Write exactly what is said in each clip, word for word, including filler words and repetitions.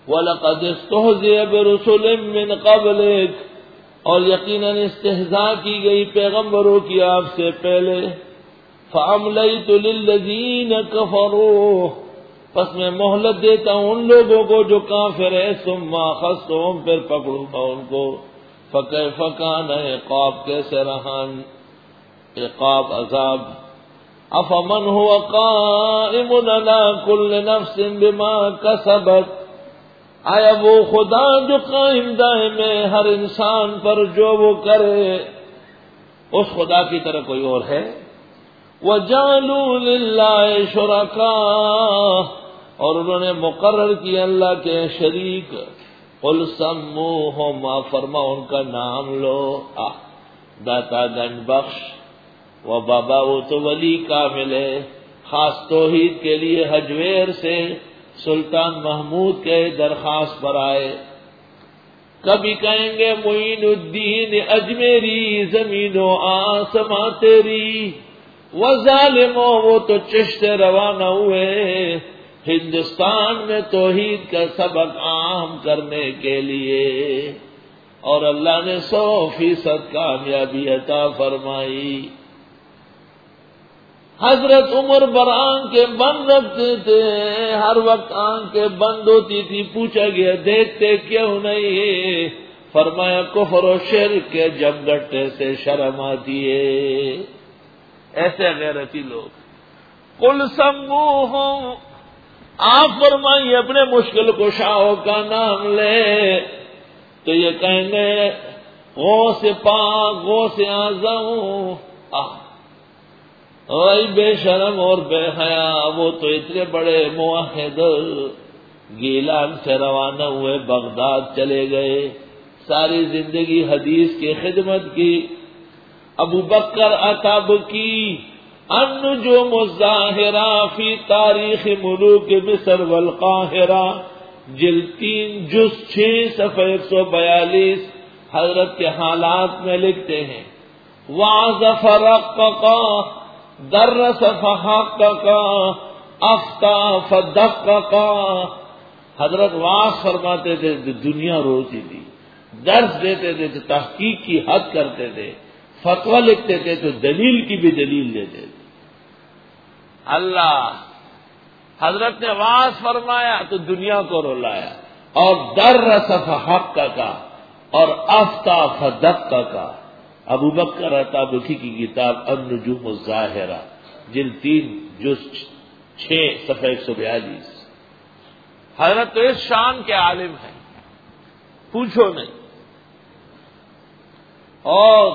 وَلَقَدِ اسْتُهْزِئَ بِرُسُلٍ مِّن قَبْلِكَ، اور یقیناً استہزاء کی گئی پیغمبروں کی آپ سے پہلے. فَأَمْلَيْتُ لِلَّذِينَ كَفَرُوا، پس میں مہلت دیتا ہوں ان لوگوں کو جو کافر ہیں. ثُمَّ أَخَذْتُهُمْ، پھر پکڑوں گا ان کو. فَكَيْفَ كَانَ عقاب، کیسے رہا عقاب عذاب. أَفَمَنْ هُوَ قَائِمٌ عَلَى كُلِّ نَفْسٍ بِمَا كَسَبَتْ، آیا وہ خدا جو قائم دائم ہے ہر انسان پر جو وہ کرے، اس خدا کی طرح کوئی اور ہے؟ وَجَعَلُوا لِلَّهِ شُرَكَاءَ، اور انہوں نے مقرر کیا اللہ کے شریک. قُلْ سَمُّوهُمْ، ما فرما ان کا نام لو. آہ داتا گنج بخش و بابا، وہ تو ولی کامل ہے. خاص توحید کے لیے حجویر سے سلطان محمود کے درخواست پر آئے. کبھی کہیں گے معین الدین اجمیری، زمین و آسماں تیری. وہ ظالموں، وہ تو چشت روانہ ہوئے ہندوستان میں توحید کا سبق عام کرنے کے لیے، اور اللہ نے سو فیصد کامیابی عطا فرمائی. حضرت عمر بر آنکھیں بند رکھتے تھے، ہر وقت آنکھیں بند ہوتی تھی. پوچھا گیا دیکھتے کیوں نہیں؟ فرمایا کفر و شرک کے جمگٹے سے شرم آتی ہے. ایسے غیرتی لوگ. قل سموہم، آپ فرمائیے اپنے مشکل کشاؤں کا نام لے تو یہ کہیں گے غوث پاک، غوث اعظم. اوئی بے شرم اور بے حیا، وہ تو اتنے بڑے موحد گیلان سے روانہ ہوئے بغداد چلے گئے، ساری زندگی حدیث کی خدمت کی. ابو بکر عتاب کی النجوم الظاہرہ فی تاریخ ملوک مصر والقاہرہ، جلد تین جز چھ صفحہ ایک سو بیالیس، حضرت کے حالات میں لکھتے ہیں وعظ فرققا درس فحققا افتا فدققا. حضرت واعظ فرماتے تھے تو دنیا روتی تھی، درس دیتے تھے تو تحقیق کی حد کرتے تھے، فتویٰ لکھتے تھے تو دلیل کی بھی دلیل دیتے تھے. اللہ حضرت نے واعظ فرمایا تو دنیا کو رلایا، اور درس فحققا اور افتا فدققا. ابو بکر عطابکی کی کتاب النجوم الظاہرہ، جلد تین جز چھ صفحہ ایک سو بیالیس. حضرت تو اس شان کے عالم ہیں، پوچھو نہیں. اور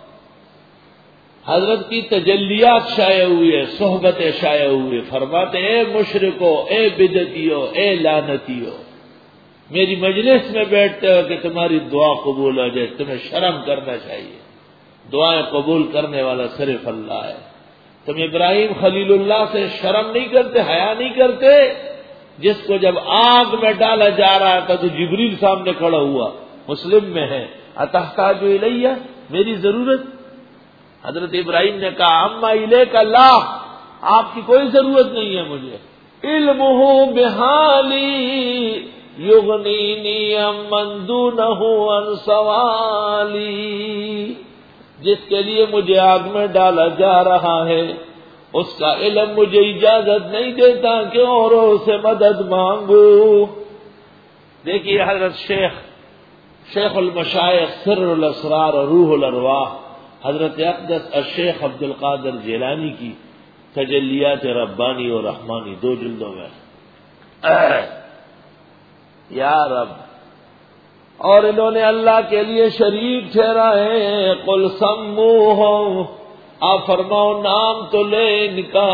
حضرت کی تجلیات شائع ہوئی ہے، صحبت شائع ہوئی. فرماتے اے مشرکو، اے بدعتیو، اے لعنتیو، میری مجلس میں بیٹھتے ہو کہ تمہاری دعا قبول ہو جائے، تمہیں شرم کرنا چاہیے. دعائیں قبول کرنے والا صرف اللہ ہے. تم ابراہیم خلیل اللہ سے شرم نہیں کرتے، حیا نہیں کرتے؟ جس کو جب آگ میں ڈالا جا رہا تھا تو جبریل سامنے کھڑا ہوا، مسلم میں ہے اتحتاج الیہ، میری ضرورت. حضرت ابراہیم نے کہا اما الیک اللہ، آپ کی کوئی ضرورت نہیں ہے مجھے. علمہ بحالی یغنینی امن دونہ عن سوالی. جس کے لیے مجھے آگ میں ڈالا جا رہا ہے اس کا علم مجھے اجازت نہیں دیتا کہ اوروں سے مدد مانگوں. دیکھیے حضرت شیخ شیخ المشائخ سر الاسرار اور روح الارواح حضرت اقدس الشیخ عبد القادر جیلانی کی تجلیات ربانی اور رحمانی دو جلدوں میں. یا رب، اور انہوں نے اللہ کے لیے شریک ٹھہرائے. قل سموہم، آپ فرماؤ نام تو لے ان کا.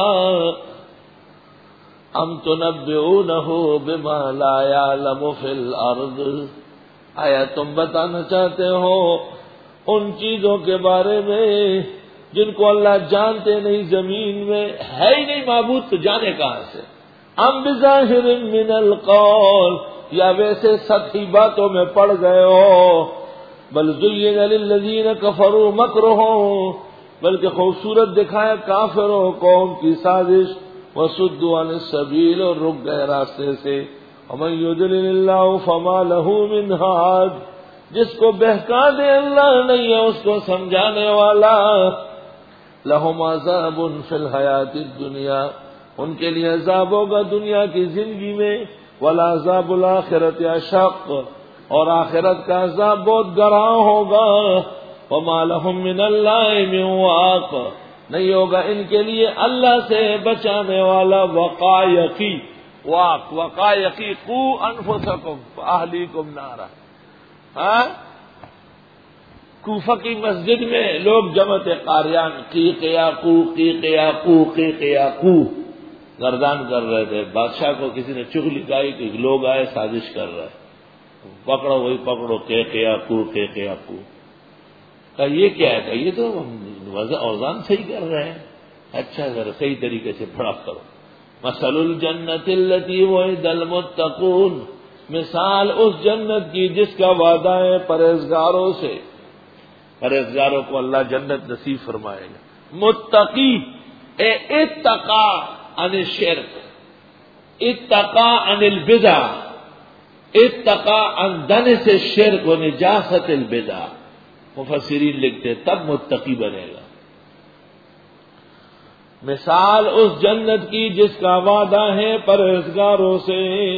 ام تنبئونہ بما لا یعلم فی الارض، آیا تم بتانا چاہتے ہو ان چیزوں کے بارے میں جن کو اللہ جانتے نہیں زمین میں؟ ہے ہی نہیں معبود تو جانے کہاں سے؟ ام بظاہر من القول، یا ویسے سطحی باتوں میں پڑ گئے ہو؟ بل زین للذین کفروا مکرہم، بلکہ خوبصورت دکھایا کافروں کو ان کی سازش. وصدوا عن السبیل، اور رک گئے راستے سے. ومن يضلل الله فما له من هاد، جس کو بہکا دے اللہ نہیں ہے اس کو سمجھانے والا. لهم عذاب فی الحیات الدنیا، ان کے لیے عذاب ہوگا دنیا کی زندگی میں. والعذاب الآخرۃ اشق، اور آخرت کا عذاب بہت گراں ہوگا. وما لهم من اللہ من واق، نہیں ہوگا ان کے لیے اللہ سے بچانے والا. وقایقی، واق وقایقی، قو انفسکم واہلیکم نارا. ہاں، کوفہ کی مسجد میں لوگ جمعت قاریان قیق یاقو قیق یاقو قیق یاقو گردان کر رہے تھے. بادشاہ کو کسی نے چغلی گائی کہ لوگ آئے سازش کر رہے، پکڑو وہی پکڑو قیق یاقو قیق یاقو. کہ یہ کیا ہے؟ کہ یہ تو اوزان صحیح کر رہے ہیں. اچھا ذرا صحیح طریقے سے پڑھا کرو. مثل الجنت التی وعد المتقون، مثال اس جنت کی جس کا وعدہ ہے پرہیزگاروں سے. پرہیزگاروں کو اللہ جنت نصیب فرمائے گا. متقی اے اتقا عن الشرک، اتقا عن البدع، اتقا عن دنس الشرک و نجاست البدع. مفسرین لکھتے تب متقی بنے گا. مثال اس جنت کی جس کا وعدہ ہے پرہیزگاروں سے.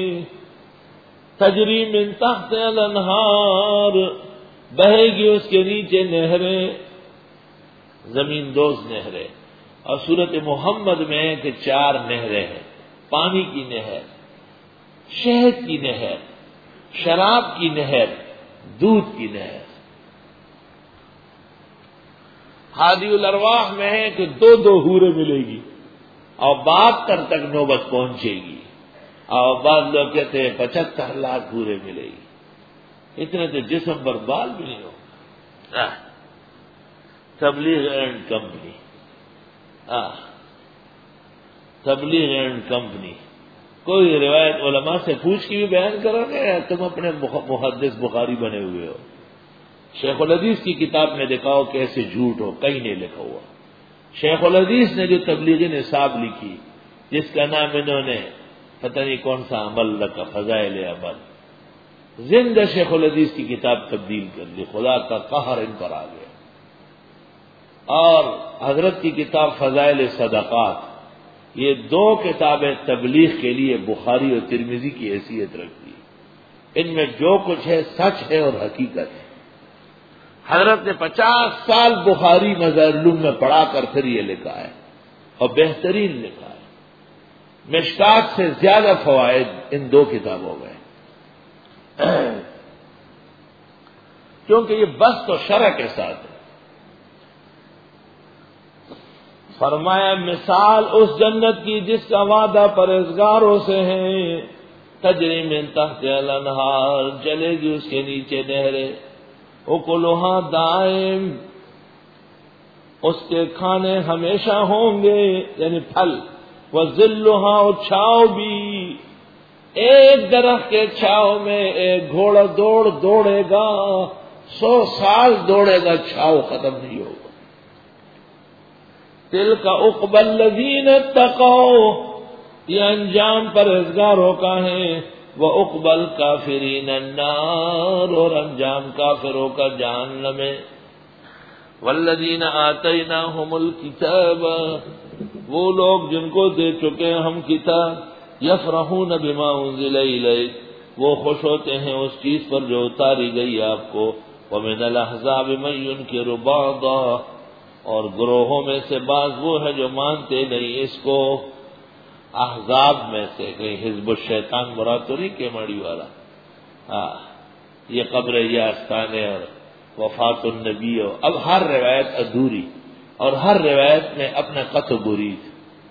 تجری من تحت الانہار، بہے گی اس کے نیچے نہریں، زمین دوز نہریں. اور سورت محمد میں ہے کہ چار نہریں ہیں. پانی کی نہر، شہد کی نہر، شراب کی نہر، دودھ کی نہر. ہادی الارواح میں ہے کہ دو دو حوریں ملے گی اور بہتر تک نوبت پہنچے گی. اور بعض لوگ کہتے ہیں پچہتر لاکھ حوریں ملے گی. اتنے تو جسم پر بال بھی نہیں ہو. تبلیغ اینڈ کمپنی، تبلیغ اینڈ کمپنی. کوئی روایت علماء سے پوچھ کے بھی بیان کرو گے یا تم اپنے محدث بخاری بنے ہوئے ہو؟ شیخ الحدیث کی کتاب میں دکھاؤ کہ ایسے جھوٹ ہو، کہیں نہیں لکھا ہوا. شیخ الحدیث نے جو تبلیغی نصاب لکھی جس کا نام انہوں نے پتہ نہیں کون سا عمل رکھا، فضائل عمل، زندہ شیخ الحدیث کی کتاب تبدیل کر دی. خدا کا قہر ان پر آ گیا. اور حضرت کی کتاب فضائل صدقات، یہ دو کتابیں تبلیغ کے لیے بخاری اور ترمذی کی حیثیت رکھتی. ان میں جو کچھ ہے سچ ہے اور حقیقت ہے. حضرت نے پچاس سال بخاری مظاہر میں پڑھا کر پھر یہ لکھا ہے اور بہترین لکھا ہے. مشکات سے زیادہ فوائد ان دو کتابوں میں، کیونکہ یہ بس تو شرع کے ساتھ ہے. فرمایا مثال اس جنت کی جس کا وعدہ پرہیزگاروں سے ہے. تجری من تحت الانہار، چلے گی اس کے نیچے نہریں. اکلھا دائم، اس کے کھانے ہمیشہ ہوں گے یعنی پھل. وظلھا، اور چھاؤ بھی. ایک درخت کے چھاؤ میں ایک گھوڑا دوڑ دوڑے گا، سو سال دوڑے گا، چھاؤ ختم نہیں ہوگا. تلک عقبی الذین اتقوا، یہ انجام پرہیزگاروں کا ہے. وعقبی الکافرین النار، اور انجام کافروں کا جہنم ہے. والذین آتیناہم الکتاب، وہ لوگ جن کو دے چکے ہم کتاب. یفرحون بما انزل الیک، وہ خوش ہوتے ہیں اس چیز پر جو اتاری گئی آپ کو. ومن الاحزاب من ینکر بعضا، اور گروہوں میں سے بعض وہ ہے جو مانتے نہیں اس کو. احزاب میں سے کہیں حزب الشیطان مراد تو نہیں کیماڑی والا. ہاں، یہ قبر یاستان اور وفات النبی. اب ہر روایت ادھوری اور ہر روایت میں اپنا قطع برید.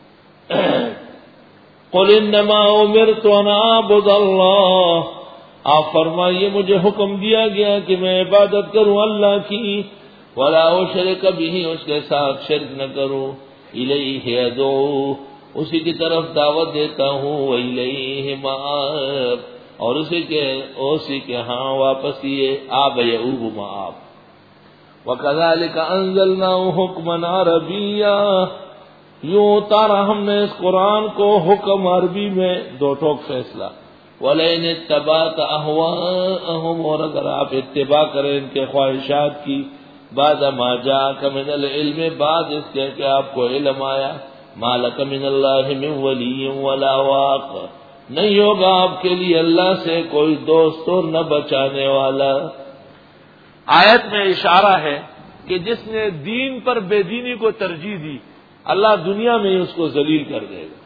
قل انما امرت ان اعبد اللہ، آپ فرمائیے مجھے حکم دیا گیا کہ میں عبادت کروں اللہ کی. ولا اشرک به، اس کے ساتھ شرک نہ کروں. الیہ ادعو، اسی کی طرف دعوت دیتا ہوں. وإلیہ مآب، اور اسی کے اسی کے ہاں واپس یہ آب یعوب مآب. وکذالک انزلناه حکما عربیا، یوں اتارا ہم نے اس قرآن کو حکم عربی میں. دو ٹوک فیصلہ. وَلَئِنِ اتَّبَعْتَ أَهْوَاءَهُمْ، اور اگر آپ اتباع کریں ان کے خواہشات کی، بعد ما جاءك من العلم، بعد اس کے کہ آپ کو علم آیا، ما لك من اللہ من ولی ولا واق، نہیں ہوگا آپ کے لیے اللہ سے کوئی دوست اور نہ بچانے والا۔ آیت میں اشارہ ہے کہ جس نے دین پر بے دینی کو ترجیح دی، اللہ دنیا میں ہی اس کو ذلیل کر دے گا۔